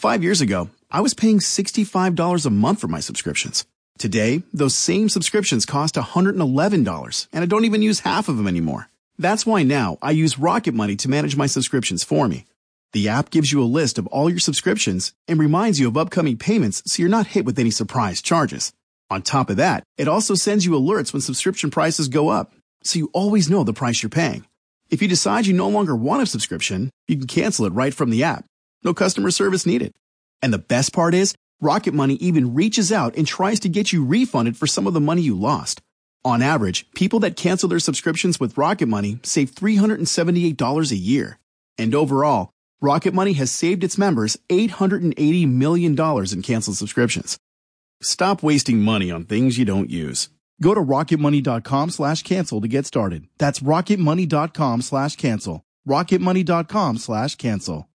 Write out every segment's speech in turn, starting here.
5 years ago, I was paying $65 a month for my subscriptions. Today, those same subscriptions cost $111, and I don't even use half of them anymore. That's why now I use Rocket Money to manage my subscriptions for me. The app gives you a list of all your subscriptions and reminds you of upcoming payments so you're not hit with any surprise charges. On top of that, it also sends you alerts when subscription prices go up, so you always know the price you're paying. If you decide you no longer want a subscription, you can cancel it right from the app. No customer service needed. And the best part is, Rocket Money even reaches out and tries to get you refunded for some of the money you lost. On average, people that cancel their subscriptions with Rocket Money save $378 a year. And overall, Rocket Money has saved its members $880 million in canceled subscriptions. Stop wasting money on things you don't use. Go to rocketmoney.com/cancel to get started. That's rocketmoney.com/cancel. rocketmoney.com/cancel.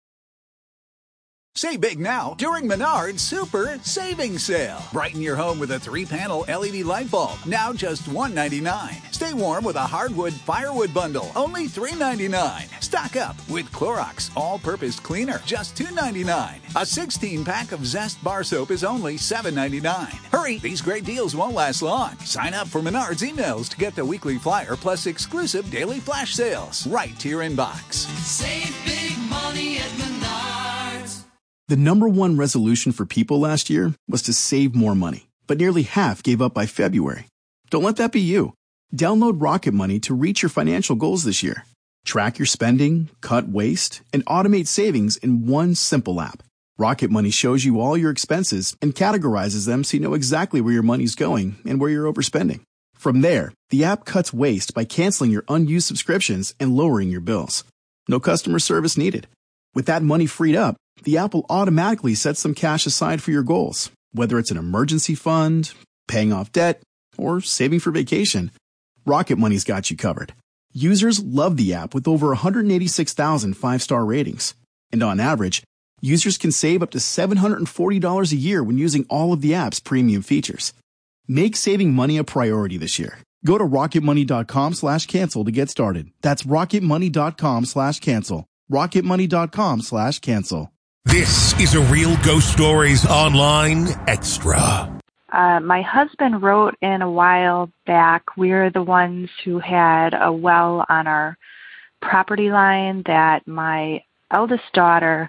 Save big now during Menard's Super Savings Sale. Brighten your home with a 3-panel LED light bulb, now just $1.99. Stay warm with a hardwood firewood bundle, only $3.99. Stock up with Clorox All-Purpose Cleaner, just $2.99. A 16-pack of Zest Bar Soap is only $7.99. Hurry, these great deals won't last long. Sign up for Menard's emails to get the weekly flyer plus exclusive daily flash sales right to your inbox. Save big money at Menard's. The number one resolution for people last year was to save more money, but nearly half gave up by February. Don't let that be you. Download Rocket Money to reach your financial goals this year. Track your spending, cut waste, and automate savings in one simple app. Rocket Money shows you all your expenses and categorizes them so you know exactly where your money's going and where you're overspending. From there, the app cuts waste by canceling your unused subscriptions and lowering your bills. No customer service needed. With that money freed up, the app will automatically set some cash aside for your goals, whether it's an emergency fund, paying off debt, or saving for vacation. Rocket Money's got you covered. Users love the app with over 186,000 5-star ratings. And on average, users can save up to $740 a year when using all of the app's premium features. Make saving money a priority this year. Go to rocketmoney.com/cancel to get started. That's rocketmoney.com/cancel. rocketmoney.com/cancel. This is a Real Ghost Stories Online Extra. My husband wrote in a while back, we're the ones who had a well on our property line that my eldest daughter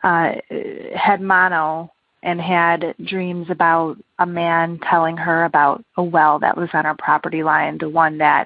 had mono and had dreams about a man telling her about a well that was on our property line, the one that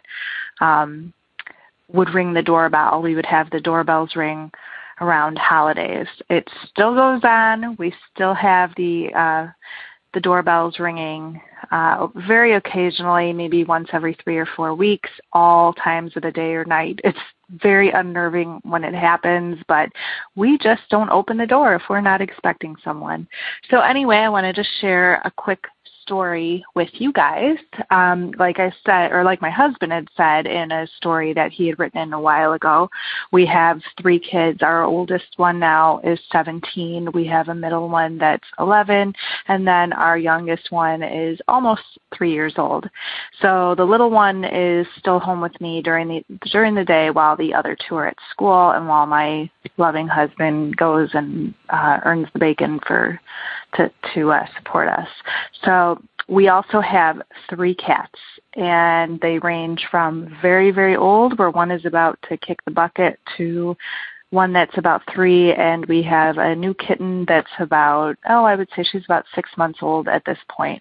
would ring the doorbell. We would have the doorbells ring around holidays. It still goes on. We still have the doorbells ringing very occasionally, maybe once every 3 or 4 weeks, all times of the day or night. It's very unnerving when it happens, but we just don't open the door if we're not expecting someone. So anyway, I wanted to share a quick story with you guys. Like I said, or like my husband had said in a story that he had written a while ago, we have 3 kids. Our oldest one now is 17. We have a middle one that's 11, and then our youngest one is almost 3 years old. So the little one is still home with me during the day while the other 2 are at school, and while my loving husband goes and earns the bacon to support us. So we also have 3 cats, and they range from very, very old, where one is about to kick the bucket, to one that's about 3, and we have a new kitten that's about, I would say she's about 6 months old at this point.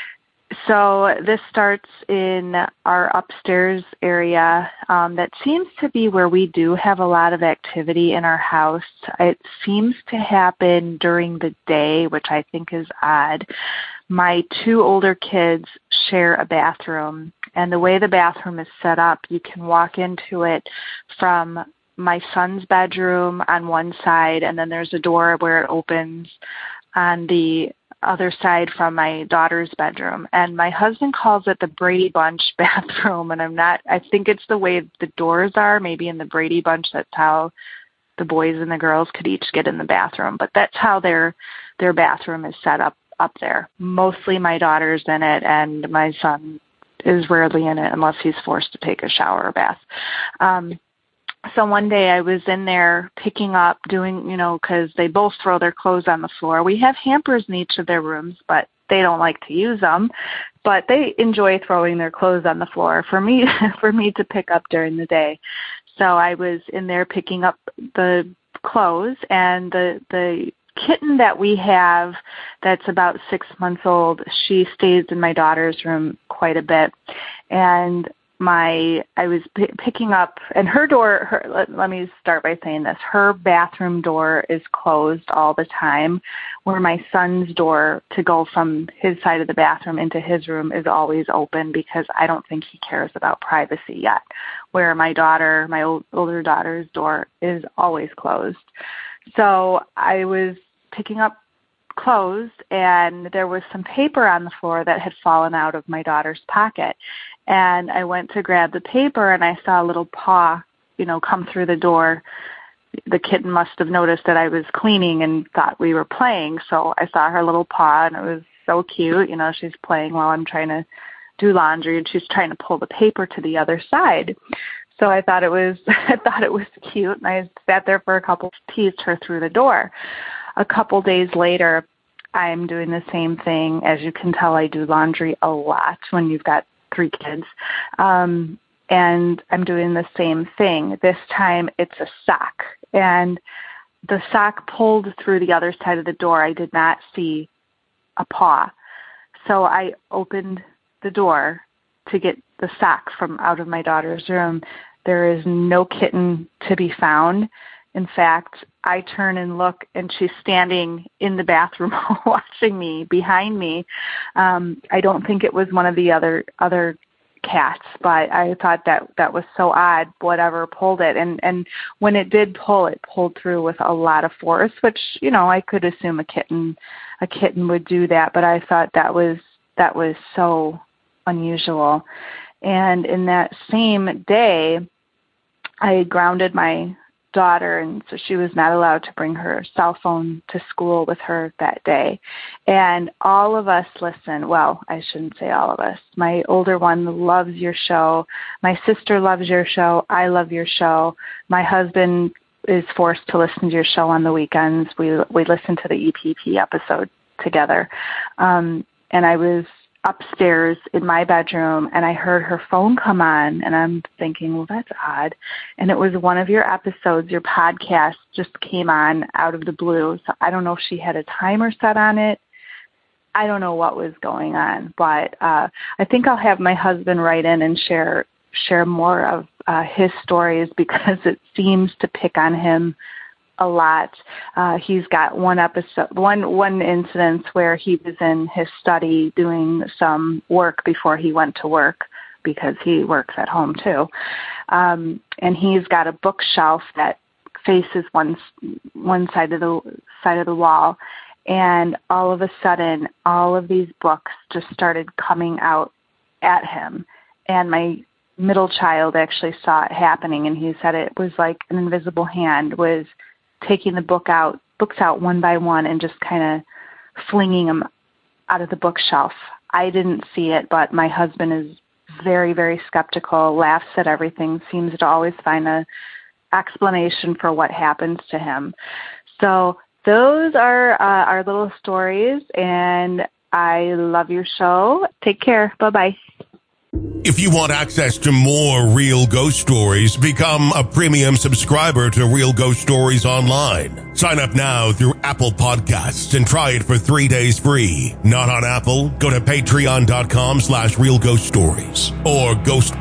So this starts in our upstairs area. That seems to be where we do have a lot of activity in our house. It seems to happen during the day, which I think is odd. My 2 older kids share a bathroom, and the way the bathroom is set up, you can walk into it from my son's bedroom on one side, and then there's a door where it opens on the other side from my daughter's bedroom. And my husband calls it the Brady Bunch bathroom, and I think it's the way the doors are. Maybe in the Brady Bunch, that's how the boys and the girls could each get in the bathroom. But that's how their bathroom is set up there. Mostly my daughter's in it, and my son is rarely in it unless he's forced to take a shower or bath. So one day I was in there picking up, doing, because they both throw their clothes on the floor. We have hampers in each of their rooms, but they don't like to use them. But they enjoy throwing their clothes on the floor for me to pick up during the day. So I was in there picking up the clothes, and the kitten that we have that's about 6 months old, she stays in my daughter's room quite a bit. And I was picking up, and her door, let me start by saying this. Her bathroom door is closed all the time, where my son's door to go from his side of the bathroom into his room is always open, because I don't think he cares about privacy yet, where my older daughter's door is always closed. So I was picking up clothes, and there was some paper on the floor that had fallen out of my daughter's pocket. And I went to grab the paper, and I saw a little paw, come through the door. The kitten must have noticed that I was cleaning and thought we were playing. So I saw her little paw, and it was so cute. She's playing while I'm trying to do laundry, and she's trying to pull the paper to the other side. So I thought it was cute, and I sat there for a couple, teased her through the door. A couple days later, I'm doing the same thing. As you can tell, I do laundry a lot when you've got 3 kids. And I'm doing the same thing. This time it's a sock. And the sock pulled through the other side of the door. I did not see a paw. So I opened the door to get the sock from out of my daughter's room. There is no kitten to be found. In fact, I turn and look, and she's standing in the bathroom watching me, behind me. I don't think it was one of the other cats, but I thought that was so odd, whatever pulled it. And when it did pull, it pulled through with a lot of force, which, I could assume a kitten would do that, but I thought that was so unusual. And in that same day, I grounded my daughter, and so she was not allowed to bring her cell phone to school with her that day. And all of us listen. Well, I shouldn't say all of us. My older one loves your show. My sister loves your show. I love your show. My husband is forced to listen to your show on the weekends. We listen to the EPP episode together. And I was upstairs in my bedroom, and I heard her phone come on, and I'm thinking, well, that's odd. And it was one of your episodes. Your podcast just came on out of the blue. So I don't know if she had a timer set on it. I don't know what was going on, but I think I'll have my husband write in and share more of his stories, because it seems to pick on him a lot. He's got one incident where he was in his study doing some work before he went to work, because he works at home too. And he's got a bookshelf that faces one side of the wall. And all of a sudden, all of these books just started coming out at him. And my middle child actually saw it happening, and he said it was like an invisible hand was taking the books out one by one and just kind of flinging them out of the bookshelf. I didn't see it, but my husband is very, very skeptical, laughs at everything, seems to always find an explanation for what happens to him. So those are our little stories, and I love your show. Take care. Bye-bye. If you want access to more Real Ghost Stories, become a premium subscriber to Real Ghost Stories Online. Sign up now through Apple Podcasts and try it for 3 days free. Not on Apple? Go to patreon.com/Real Ghost Stories or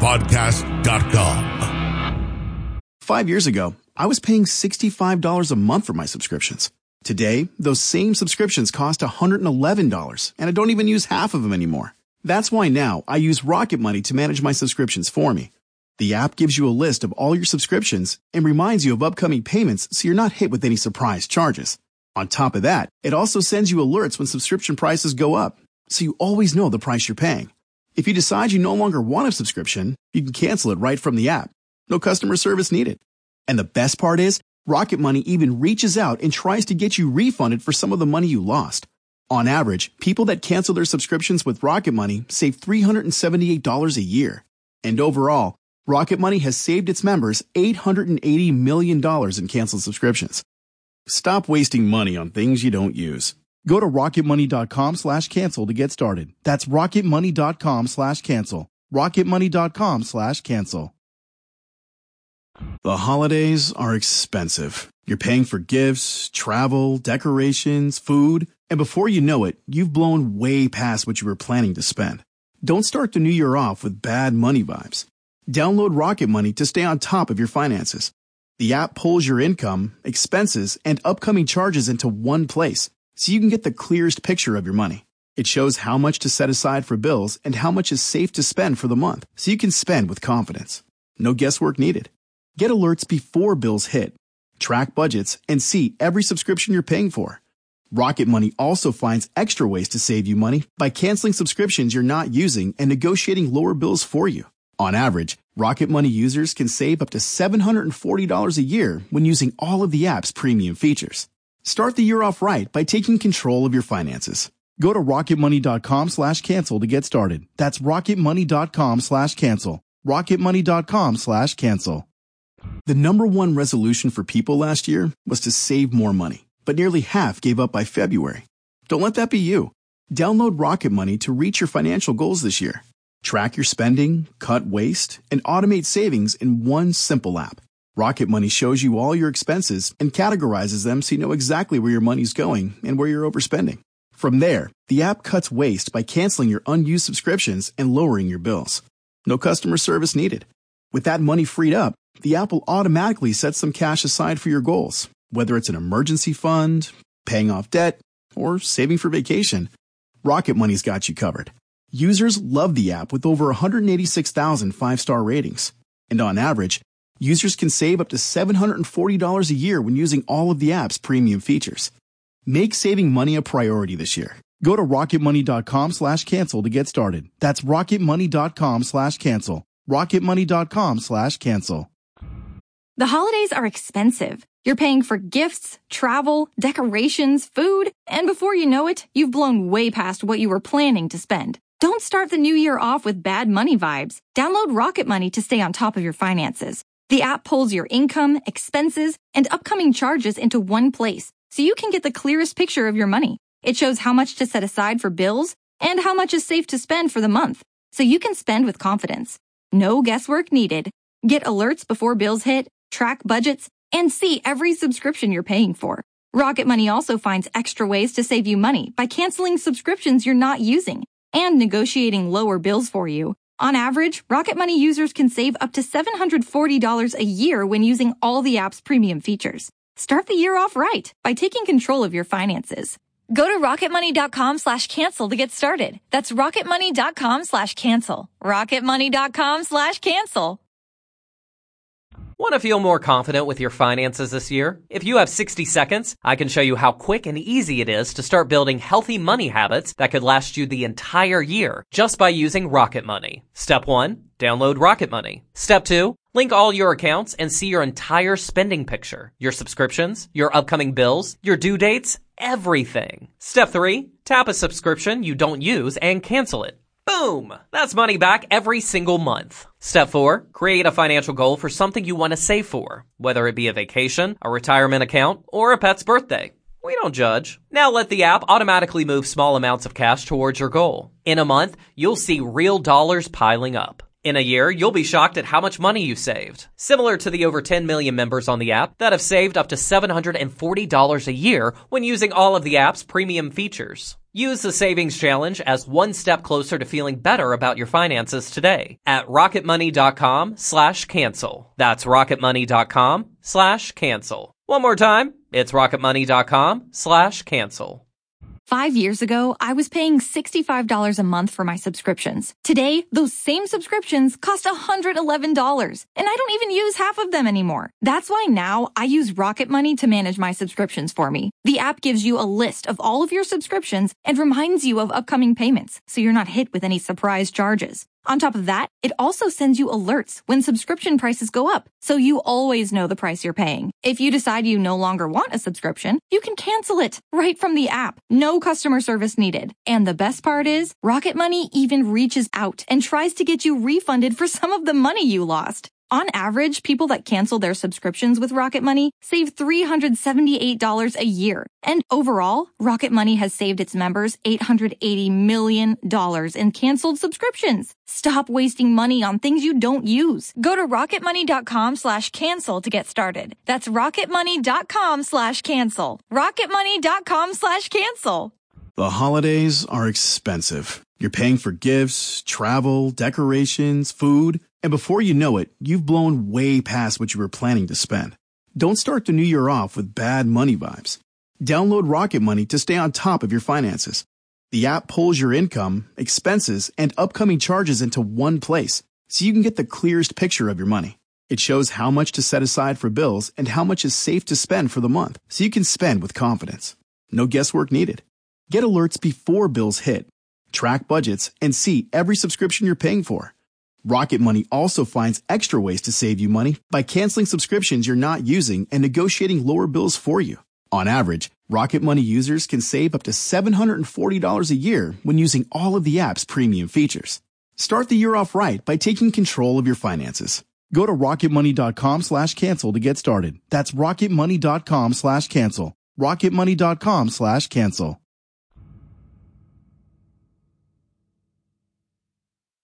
ghostpodcast.com. 5 years ago, I was paying $65 a month for my subscriptions. Today, those same subscriptions cost $111, and I don't even use half of them anymore. That's why now I use Rocket Money to manage my subscriptions for me. The app gives you a list of all your subscriptions and reminds you of upcoming payments, so you're not hit with any surprise charges. On top of that, it also sends you alerts when subscription prices go up, so you always know the price you're paying. If you decide you no longer want a subscription, you can cancel it right from the app. No customer service needed. And the best part is, Rocket Money even reaches out and tries to get you refunded for some of the money you lost. On average, people that cancel their subscriptions with Rocket Money save $378 a year. And overall, Rocket Money has saved its members $880 million in canceled subscriptions. Stop wasting money on things you don't use. Go to rocketmoney.com/cancel to get started. That's rocketmoney.com/cancel. rocketmoney.com/cancel. The holidays are expensive. You're paying for gifts, travel, decorations, food, and before you know it, you've blown way past what you were planning to spend. Don't start the new year off with bad money vibes. Download Rocket Money to stay on top of your finances. The app pulls your income, expenses, and upcoming charges into one place, so you can get the clearest picture of your money. It shows how much to set aside for bills and how much is safe to spend for the month, so you can spend with confidence. No guesswork needed. Get alerts before bills hit, track budgets, and see every subscription you're paying for. Rocket Money also finds extra ways to save you money by canceling subscriptions you're not using and negotiating lower bills for you. On average, Rocket Money users can save up to $740 a year when using all of the app's premium features. Start the year off right by taking control of your finances. Go to rocketmoney.com/cancel to get started. That's rocketmoney.com/cancel. rocketmoney.com/cancel. The number one resolution for people last year was to save more money, but nearly half gave up by February. Don't let that be you. Download Rocket Money to reach your financial goals this year. Track your spending, cut waste, and automate savings in one simple app. Rocket Money shows you all your expenses and categorizes them so you know exactly where your money's going and where you're overspending. From there, the app cuts waste by canceling your unused subscriptions and lowering your bills. No customer service needed. With that money freed up, the app will automatically set some cash aside for your goals, whether it's an emergency fund, paying off debt, or saving for vacation. Rocket Money's got you covered. Users love the app with over 186,000 five-star ratings. And on average, users can save up to $740 a year when using all of the app's premium features. Make saving money a priority this year. Go to rocketmoney.com/cancel to get started. That's rocketmoney.com/cancel. rocketmoney.com/cancel. The holidays are expensive. You're paying for gifts, travel, decorations, food, and before you know it, you've blown way past what you were planning to spend. Don't start the new year off with bad money vibes. Download Rocket Money to stay on top of your finances. The app pulls your income, expenses, and upcoming charges into one place, so you can get the clearest picture of your money. It shows how much to set aside for bills and how much is safe to spend for the month, so you can spend with confidence. No guesswork needed. Get alerts before bills hit, track budgets, and see every subscription you're paying for. Rocket Money also finds extra ways to save you money by canceling subscriptions you're not using and negotiating lower bills for you. On average, Rocket Money users can save up to $740 a year when using all the app's premium features. Start the year off right by taking control of your finances. Go to rocketmoney.com/cancel to get started. That's rocketmoney.com/cancel. rocketmoney.com/cancel. Want to feel more confident with your finances this year? If you have 60 seconds, I can show you how quick and easy it is to start building healthy money habits that could last you the entire year just by using Rocket Money. Step 1, download Rocket Money. Step 2, link all your accounts and see your entire spending picture, your subscriptions, your upcoming bills, your due dates, everything. Step 3, tap a subscription you don't use and cancel it. Boom! That's money back every single month. Step 4, create a financial goal for something you want to save for, whether it be a vacation, a retirement account, or a pet's birthday. We don't judge. Now let the app automatically move small amounts of cash towards your goal. In a month, you'll see real dollars piling up. In a year, you'll be shocked at how much money you saved. Similar to the over 10 million members on the app that have saved up to $740 a year when using all of the app's premium features. Use the Savings Challenge as one step closer to feeling better about your finances today at rocketmoney.com/cancel. That's rocketmoney.com/cancel. One more time, it's rocketmoney.com/cancel. 5 years ago, I was paying $65 a month for my subscriptions. Today, those same subscriptions cost $111, and I don't even use half of them anymore. That's why now I use Rocket Money to manage my subscriptions for me. The app gives you a list of all of your subscriptions and reminds you of upcoming payments, so you're not hit with any surprise charges. On top of that, it also sends you alerts when subscription prices go up, so you always know the price you're paying. If you decide you no longer want a subscription, you can cancel it right from the app. No customer service needed. And the best part is, Rocket Money even reaches out and tries to get you refunded for some of the money you lost. On average, people that cancel their subscriptions with Rocket Money save $378 a year. And overall, Rocket Money has saved its members $880 million in canceled subscriptions. Stop wasting money on things you don't use. Go to rocketmoney.com/cancel to get started. That's rocketmoney.com/cancel. rocketmoney.com/cancel. The holidays are expensive. You're paying for gifts, travel, decorations, food, and before you know it, you've blown way past what you were planning to spend. Don't start the new year off with bad money vibes. Download Rocket Money to stay on top of your finances. The app pulls your income, expenses, and upcoming charges into one place, so you can get the clearest picture of your money. It shows how much to set aside for bills and how much is safe to spend for the month, so you can spend with confidence. No guesswork needed. Get alerts before bills hit. Track budgets and see every subscription you're paying for. Rocket Money also finds extra ways to save you money by canceling subscriptions you're not using and negotiating lower bills for you. On average, Rocket Money users can save up to $740 a year when using all of the app's premium features. Start the year off right by taking control of your finances. Go to rocketmoney.com/cancel to get started. That's rocketmoney.com/cancel. rocketmoney.com/cancel.